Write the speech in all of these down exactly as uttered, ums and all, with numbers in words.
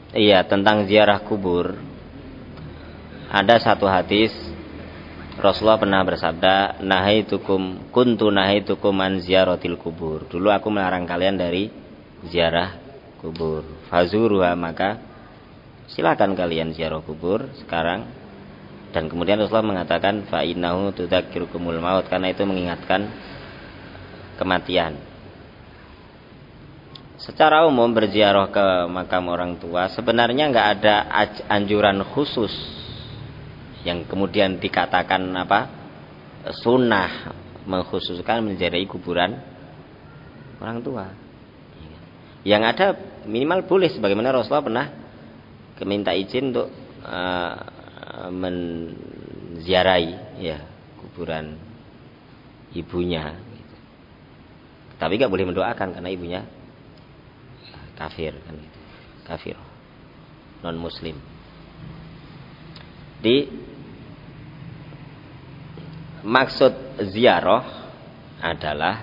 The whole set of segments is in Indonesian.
Iya, tentang ziarah kubur. Ada satu hadis Rasulullah pernah bersabda, "Nahaitukum kuntu nahaitukum an ziyaratil kubur." Dulu aku melarang kalian dari ziarah kubur. Fazuruha, maka silakan kalian ziarah kubur sekarang. Dan kemudian Rasulullah mengatakan, "Fa innahu tudzakirukumul maut," karena itu mengingatkan kematian. Secara umum berziarah ke makam orang tua sebenarnya nggak ada anjuran khusus yang kemudian dikatakan apa sunnah mengkhususkan menziarahi kuburan orang tua. Yang ada minimal boleh, sebagaimana Rasulullah pernah minta izin untuk uh, menziarahi ya kuburan ibunya. Tapi nggak boleh mendoakan karena ibunya kafir kan gitu. Kafir. Non muslim. Di maksud ziarah adalah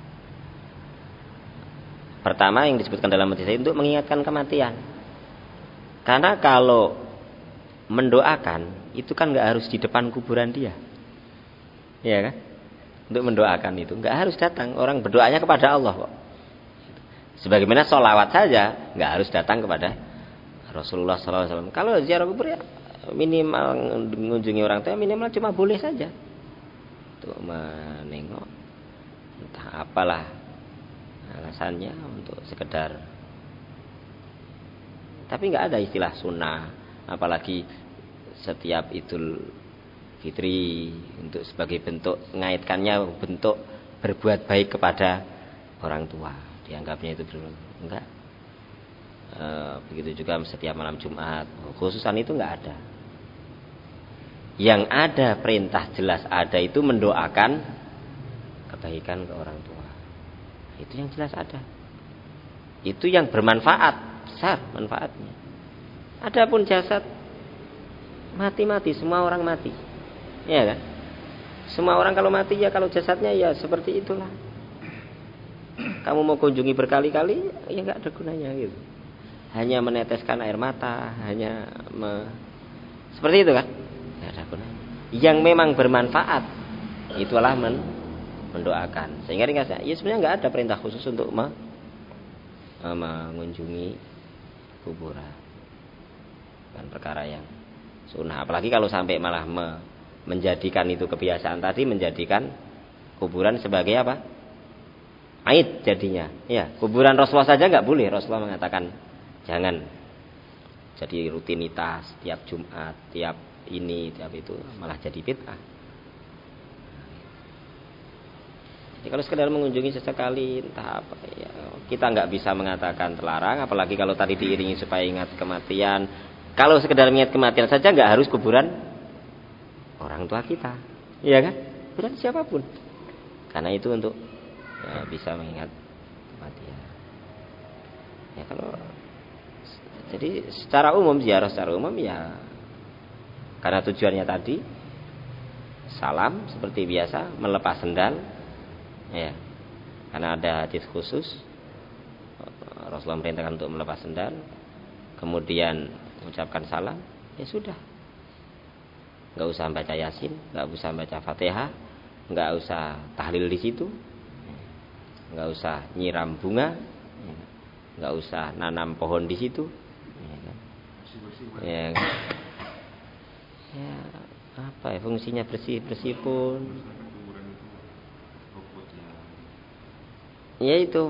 pertama yang disebutkan dalam hadis itu untuk mengingatkan kematian. Karena kalau mendoakan itu kan nggak harus di depan kuburan dia. Iya kan? Untuk mendoakan itu nggak harus datang, orang berdoanya kepada Allah kok. Sebagaimana sholawat saja nggak harus datang kepada Rasulullah shallallahu alaihi wasallam. Kalau ziarah kubur ya minimal mengunjungi orang tua, minimal cuma boleh saja untuk menengok, entah apalah alasannya, untuk sekedar. Tapi nggak ada istilah sunnah, apalagi setiap Idul Fitri untuk sebagai bentuk mengaitkannya bentuk berbuat baik kepada orang tua, dianggapnya itu belum enggak. E, begitu juga setiap malam Jumat, khususan itu enggak ada. Yang ada perintah jelas ada itu mendoakan kebaikan ke orang tua. Itu yang jelas ada. Itu yang bermanfaat, besar manfaatnya. Adapun jasad mati-mati, semua orang mati. Ya kan? Semua orang kalau mati ya kalau jasadnya ya seperti itulah. Kamu mau kunjungi berkali-kali ya enggak ada gunanya gitu. Hanya meneteskan air mata, hanya me... seperti itu kan? Enggak ada gunanya. Yang memang bermanfaat itulah men... mendoakan. Sehingga ringkasnya ya sebenarnya enggak ada perintah khusus untuk me... mengunjungi kuburan. Kan perkara yang sunnah, apalagi kalau sampai malah me... menjadikan itu kebiasaan tadi, menjadikan kuburan sebagai apa? Aid jadinya. Ya, kuburan Rasulullah saja enggak boleh. Rasulullah mengatakan jangan jadi rutinitas tiap Jumat, tiap ini, tiap itu, malah jadi bid'ah. Jadi kalau sekedar mengunjungi sesekali entah apa ya, kita enggak bisa mengatakan terlarang, apalagi kalau tadi diiringi supaya ingat kematian. Kalau sekedar ingat kematian saja enggak harus kuburan orang tua kita. Iya kan? Kuburan siapapun. Karena itu untuk ya, bisa mengingat kematian. Ya kalau jadi secara umum ziarah secara umum ya karena tujuannya tadi salam seperti biasa, melepas sendal ya. Karena ada hadis khusus Rasulullah merintahkan untuk melepas sendal, kemudian mengucapkan salam, ya sudah. Enggak usah baca Yasin, enggak usah baca Fatihah, enggak usah tahlil di situ. Enggak usah nyiram bunga, enggak usah nanam pohon di situ. Ya, ya apa ya fungsinya bersih-bersih pun. Ya itu.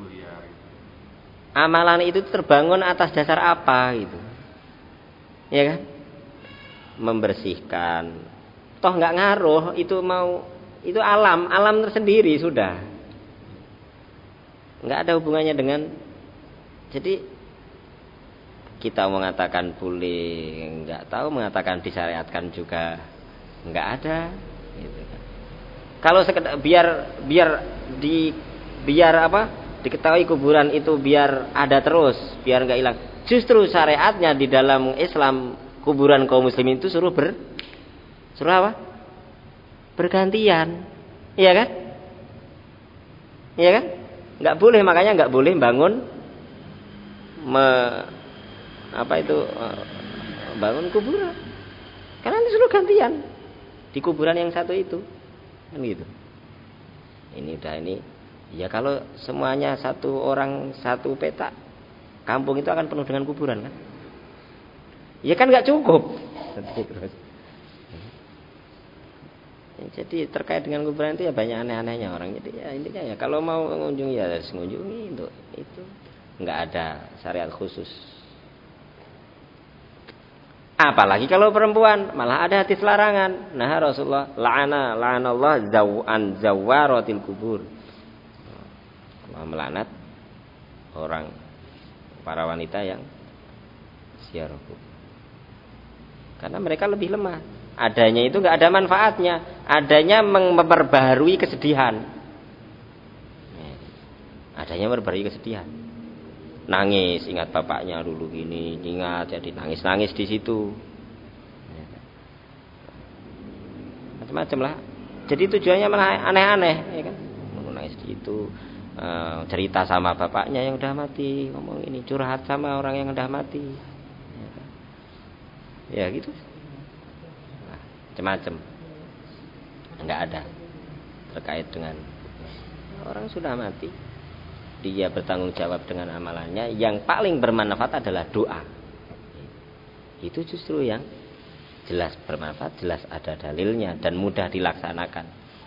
Amalan itu terbangun atas dasar apa gitu. Ya kan? Membersihkan. Toh enggak ngaruh itu mau itu alam, alam tersendiri sudah. Enggak ada hubungannya dengan. Jadi kita mengatakan boleh, enggak tahu mengatakan disyariatkan juga enggak ada gitu kan. Kalau sekedar biar biar di biar apa? Diketahui kuburan itu biar ada terus, biar enggak hilang. Justru syariatnya di dalam Islam kuburan kaum muslimin itu suruh ber suruh apa? Bergantian. Iya kan? Iya kan? Enggak boleh, makanya enggak boleh bangun me, apa itu uh, bangun kuburan. Karena nanti suruh gantian di kuburan yang satu itu, kan gitu. Ini udah ini, ya kalau semuanya satu orang satu peta, kampung itu akan penuh dengan kuburan kan? Ya kan nggak cukup. Jadi terkait dengan kuburan itu ya banyak aneh-anehnya orang. Jadi ya intinya ya kalau mau mengunjungi ya harus mengunjungi itu, itu nggak ada syariat khusus. Apalagi kalau perempuan, malah ada hadis larangan. Nah Rasulullah la'ana la'anallah zaw'an zawaratil kubur. Allah melaknat orang para wanita yang ziarah kubur. Karena mereka lebih lemah. Adanya itu enggak ada manfaatnya, adanya memperbaharui kesedihan. Adanya memperbaharui kesedihan. Nangis, ingat bapaknya dulu gini, ingat jadi nangis-nangis di situ. Macam-macam lah. Jadi tujuannya malah aneh-aneh, ya kan? Nangis di situ, uh, cerita sama bapaknya yang udah mati, ngomong ini, curhat sama orang yang udah mati. Ya, kan? Ya gitu. Nah, macam-macam. Enggak ada terkait dengan orang sudah mati. Dia bertanggung jawab dengan amalannya. Yang paling bermanfaat adalah doa. Itu justru yang jelas bermanfaat, jelas ada dalilnya dan mudah dilaksanakan.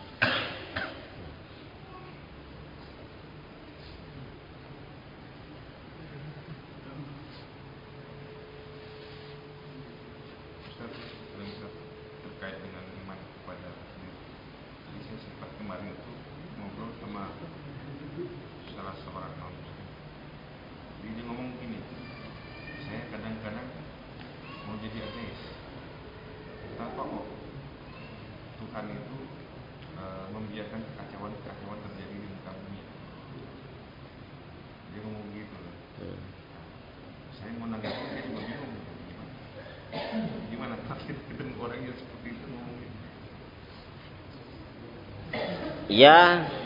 Terkait dengan iman kepada takdir. Jadi saya sempat kemarin itu ngobrol sama salah seorang non muslim. Dia ngomong gini, saya kadang-kadang mau jadi ateis. Kenapa kok Tuhan itu e, membiarkan kekacauan-kekacauan terjadi di muka bumi? Dia ngomong gitu. Hmm. Saya mau nanya, saya juga bingung. Gimana? Gimana takdir ketemu orang yang seperti itu ngomong gitu? Ya,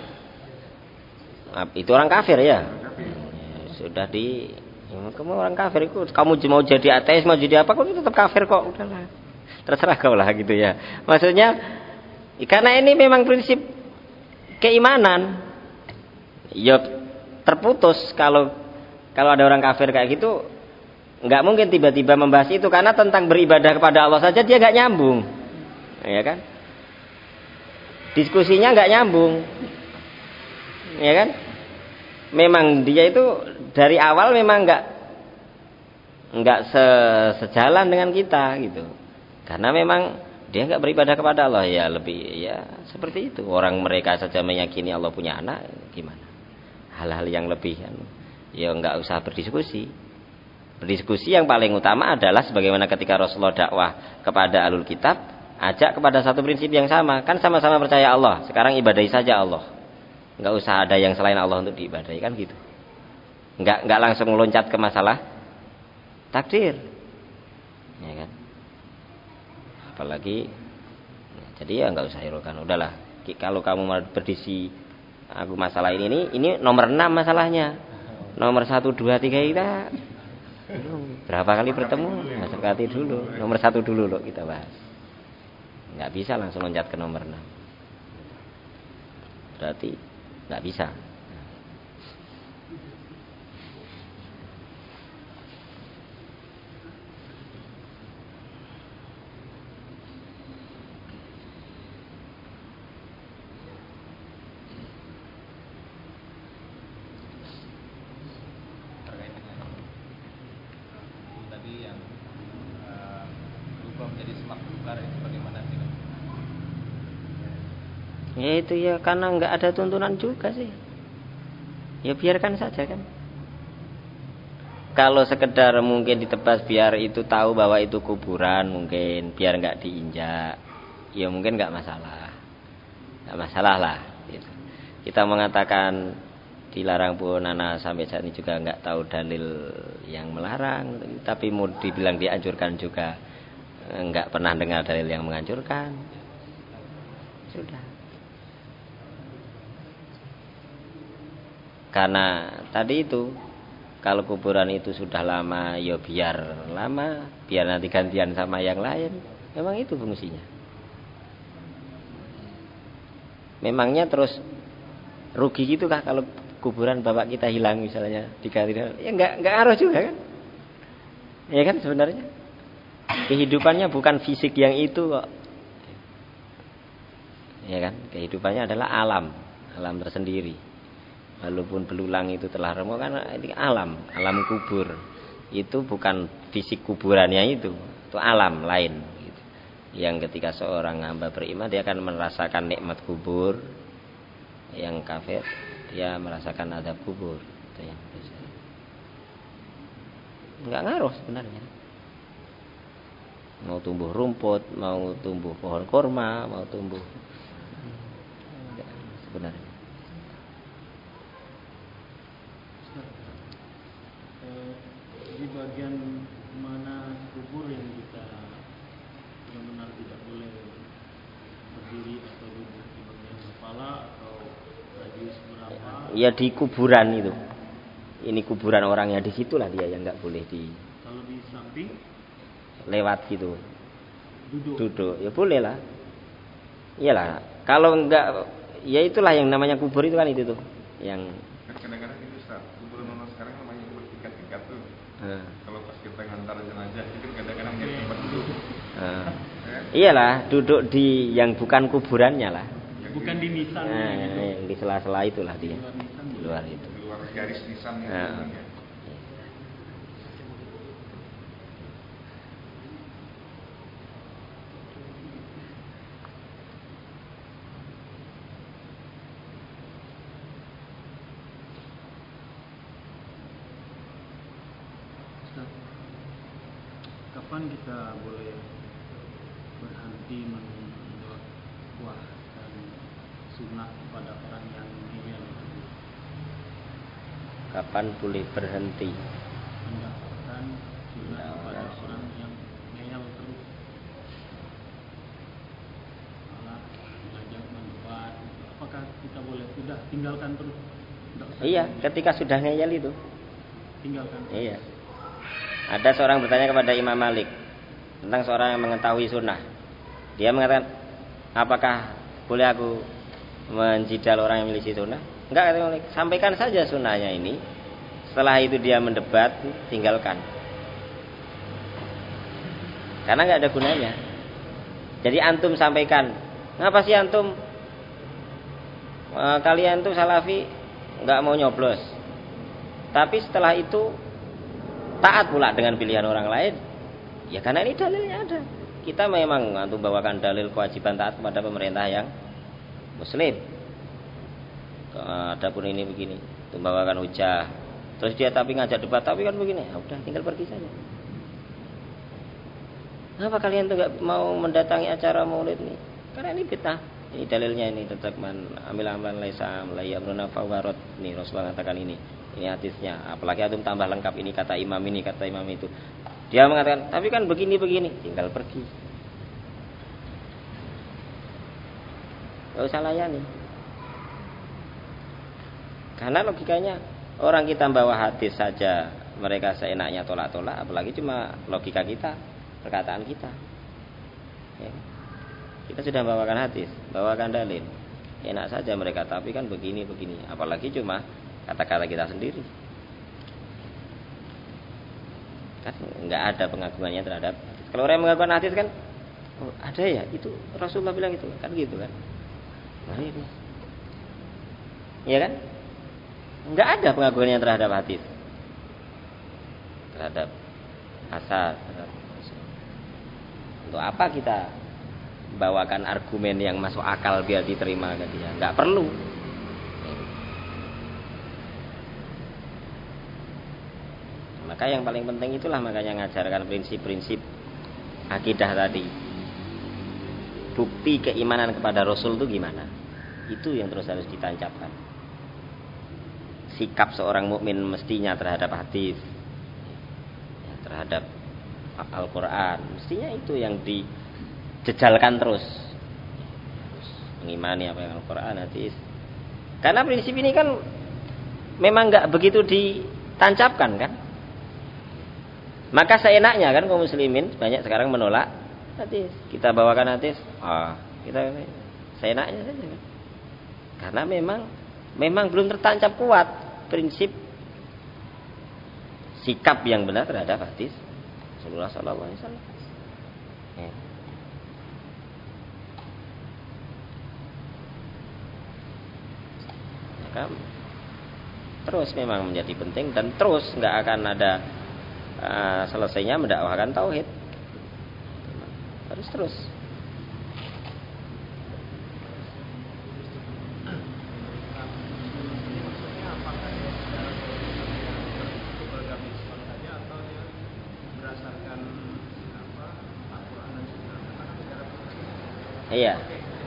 itu orang kafir ya. Sudah di ya, kamu orang kafir itu, kamu mau jadi ateis mau jadi apa kok tetap kafir kok, udahlah terserah kau lah gitu ya. Maksudnya karena ini memang prinsip keimanan ya terputus kalau kalau ada orang kafir kayak gitu, nggak mungkin tiba-tiba membahas itu karena tentang beribadah kepada Allah saja dia nggak nyambung, ya kan? Diskusinya nggak nyambung, ya kan? Memang dia itu dari awal memang nggak nggak se sejalan dengan kita gitu, karena memang dia nggak beribadah kepada Allah ya lebih ya seperti itu. Orang mereka saja meyakini Allah punya anak, gimana? Hal-hal yang lebih ya nggak usah berdiskusi. Berdiskusi yang paling utama adalah sebagaimana ketika Rasulullah dakwah kepada alul kitab, ajak kepada satu prinsip yang sama, kan sama-sama percaya Allah. Sekarang ibadahi saja Allah. Nggak usah ada yang selain Allah untuk diibadahi, kan gitu. Nggak nggak langsung loncat ke masalah takdir, ya kan? Apalagi, nah, jadi ya nggak usah hiraukan. Udahlah, kalau kamu mau berdisi aku masalah ini ini ini nomor enam masalahnya, nomor satu dua tiga kita berapa kali bertemu? Nah, sekali dulu, nomor satu dulu loh kita bahas. Nggak bisa langsung loncat ke nomor enam. Berarti nggak bisa. Terkait dengan tadi yang uh, berubah menjadi semak belukar itu bagaimana sih? Ya itu ya karena nggak ada tuntunan juga sih. Ya biarkan saja kan. Kalau sekedar mungkin ditebas biar itu tahu bahwa itu kuburan, mungkin biar nggak diinjak, ya mungkin nggak masalah, nggak masalah lah. Gitu. Kita mengatakan dilarang pun anak sampai saat ini juga nggak tahu dalil yang melarang, tapi mau dibilang dianjurkan juga nggak pernah dengar dalil yang menganjurkan. Sudah. Karena tadi itu Kalau kuburan itu sudah lama, ya biar lama, biar nanti gantian sama yang lain. Memang itu fungsinya. Memangnya terus rugi gitu kah kalau kuburan bapak kita hilang misalnya diganti? Ya enggak enggak ngaruh juga kan? Ya kan sebenarnya. Kehidupannya bukan fisik yang itu kok. Ya kan? Kehidupannya adalah alam, alam tersendiri. Walaupun belulang itu telah remuk kan ini alam, alam kubur. Itu bukan fisik kuburannya itu, itu alam lain gitu. Yang ketika seorang hamba beriman dia akan merasakan nikmat kubur. Yang kafir dia merasakan azab kubur. Itu yang bisa. Enggak ngaruh sebenarnya. Mau tumbuh rumput, mau tumbuh pohon kurma, mau tumbuh sebenarnya. Di bagian mana kubur yang kita benar-benar tidak boleh berdiri atau duduk, di bagian kepala atau radius berapa? Ya di kuburan itu. Ini kuburan orangnya, di situlah dia yang nggak boleh di. Kalau di samping Lewat gitu. duduk. Duduk, ya boleh lah. Iyalah. Kalau enggak, ya itulah yang namanya kubur itu kan itu tuh, yang. Kadang-kadang itu Ustaz, kuburan orang sekarang namanya bertingkat-tingkat tuh. Hmm. Kalau pas kita ngantar jenazah itu kadang-kadang dia tempat duduk. Hmm. Iyalah, duduk di yang bukan kuburannya lah. Bukan di nisan Nah, gitu. yang di sela-sela itulah dia. Luar nisan. Di luar itu. Di luar garis nisan itu. Nah. Ya. Ustaz, kapan kita boleh berhenti membuat kuah dan sunnah kepada orang yang ngeyel, Kapan boleh berhenti? mendapatkan sunnah kepada orang yang ngeyel terus, malah mengajak mendebat? Apakah kita boleh sudah tinggalkan terus? Tidak usah Iya, ngeyel. ketika sudah ngeyel itu. Tinggalkan. Iya. Ada seorang bertanya kepada Imam Malik tentang seorang yang mengetahui sunnah. Dia mengatakan, apakah boleh aku menjidal orang yang milisi sunnah? Enggak, kata Malik. Sampaikan saja sunnahnya ini. Setelah itu dia mendebat, tinggalkan. Karena enggak ada gunanya. Jadi antum sampaikan, ngapa sih antum e, kalian tuh salafi enggak mau nyoblos? Tapi setelah itu taat pula dengan pilihan orang lain. Ya karena ini dalilnya ada. Kita memang antum bawakan dalil kewajiban taat kepada pemerintah yang muslim. Adapun ini begini, antum bawakan hujah. Terus dia tapi ngajak debat, tapi kan begini. Ya udah, tinggal pergi saja. Kenapa kalian tuh enggak mau mendatangi acara maulid nih? Karena ini fitnah. Ini dalilnya ini tetap man amil amalan laisa la yamruna fawarat. Nih Rasulullah katakan ini. Ini hadisnya. Apalagi antum tambah lengkap ini kata imam ini, kata imam itu. Dia mengatakan, tapi kan begini-begini, tinggal pergi. Enggak usah layani. Karena logikanya orang kita bawa hadis saja mereka seenaknya tolak-tolak, apalagi cuma logika kita, perkataan kita. Ya. Kita sudah bawakan hadis, bawakan dalil. Enak saja mereka, tapi kan begini-begini, apalagi cuma kata-kata kita sendiri. Kan nggak ada pengagungannya terhadap hadis. Kalau orang yang mengagunkan hadis kan, oh, ada ya, itu Rasulullah bilang itu, kan gitu kan. Nah, ini. Iya kan? Nggak ada pengagungannya terhadap hadis, terhadap asar. Terhadap untuk apa kita bawakan argumen yang masuk akal biar diterima ke dia? Nggak perlu. Maka yang paling penting itulah makanya ngajarkan prinsip-prinsip akidah tadi. Bukti keimanan kepada Rasul itu gimana? Itu yang terus harus ditancapkan. Sikap seorang mukmin mestinya terhadap hadis, ya, terhadap Al-Quran, mestinya itu yang dijejalkan terus. Terus mengimani apa yang Al-Quran, hadis. Karena prinsip ini kan memang nggak begitu di tancapkan kan. Maka seenaknya kan kaum muslimin banyak sekarang menolak hadis. Kita bawakan hadis, ah, kita seenaknya saja kan. Karena memang memang belum tertancap kuat prinsip sikap yang benar terhadap hadis Rasulullah sallallahu alaihi wasallam. Ya. Maka terus memang menjadi penting dan terus nggak akan ada uh, selesainya mendakwahkan tauhid. Terus terus. Iya.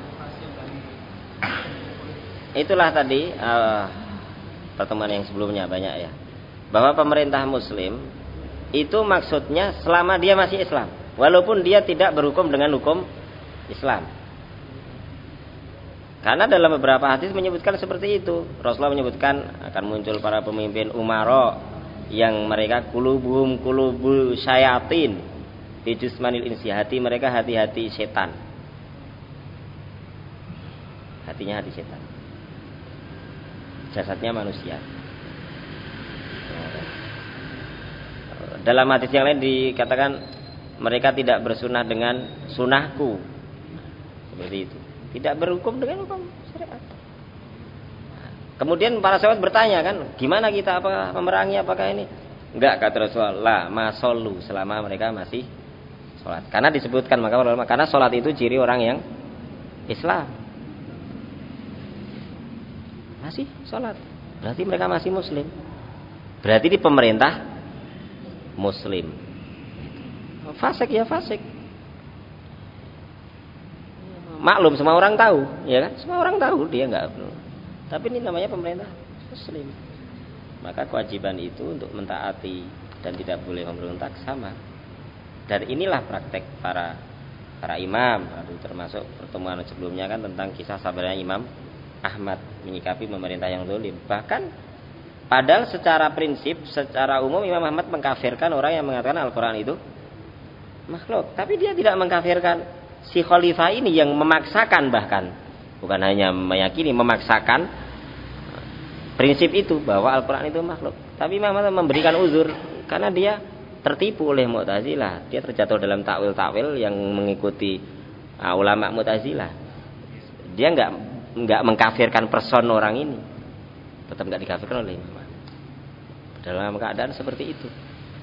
Itulah tadi uh, pertemuan yang sebelumnya banyak ya. Bahwa pemerintah muslim itu maksudnya selama dia masih Islam, walaupun dia tidak berhukum dengan hukum Islam. Karena dalam beberapa hadis menyebutkan seperti itu. Rasulullah menyebutkan akan muncul para pemimpin umara yang mereka kulubuhum kulubu syayatin fi jismanil insi, hati mereka hati-hati setan. Hatinya hati setan, jasadnya manusia. Dalam hadis yang lain dikatakan mereka tidak bersunah dengan sunahku, seperti itu, tidak berhukum dengan hukum syariat. Kemudian para sahabat bertanya kan, gimana kita apa memerangi, apakah ini? Enggak, kata Rasulullah, ma shollu, selama mereka masih sholat. Karena disebutkan maka karena sholat itu ciri orang yang Islam. Masih sholat, berarti mereka masih muslim. Berarti di pemerintah muslim. Fasik ya fasik. Maklum semua orang tahu, ya kan? Semua orang tahu dia enggak. Tapi ini namanya pemerintah muslim. Maka kewajiban itu untuk mentaati dan tidak boleh memberontak sama. Dan inilah praktek para para imam. Lalu termasuk pertemuan sebelumnya kan tentang kisah sabarnya Imam Ahmad menyikapi pemerintah yang zalim. Bahkan padahal secara prinsip, secara umum Imam Ahmad mengkafirkan orang yang mengatakan Al-Quran itu makhluk. Tapi dia tidak mengkafirkan si khalifah ini yang memaksakan, bahkan bukan hanya meyakini, memaksakan prinsip itu bahwa Al-Quran itu makhluk. Tapi Imam Ahmad memberikan uzur karena dia tertipu oleh Mu'tazilah. Dia terjatuh dalam takwil-takwil yang mengikuti uh, ulama Mu'tazilah. Dia enggak enggak mengkafirkan person orang ini, tetap enggak dikafirkan oleh Imam Ahmad dalam keadaan seperti itu.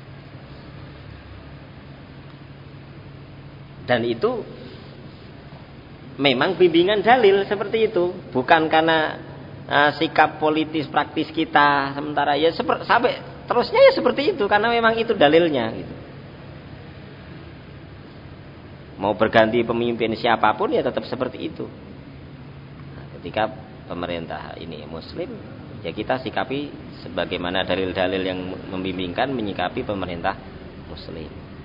Dan itu memang bimbingan dalil seperti itu, bukan karena uh, sikap politis praktis kita sementara ya seper, sampai terusnya ya seperti itu, karena memang itu dalilnya gitu. Mau berganti pemimpin siapapun ya tetap seperti itu. Ketika pemerintah ini muslim, ya kita sikapi sebagaimana dalil-dalil yang membimbingkan menyikapi pemerintah muslim.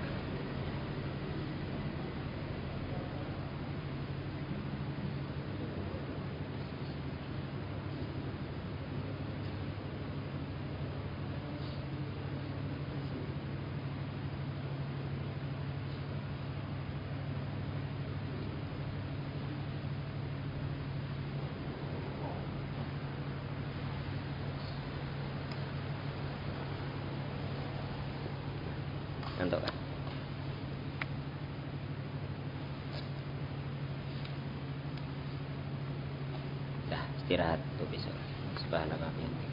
Ngantuk kan? Dah istirahat tuh besok. Subhanallah.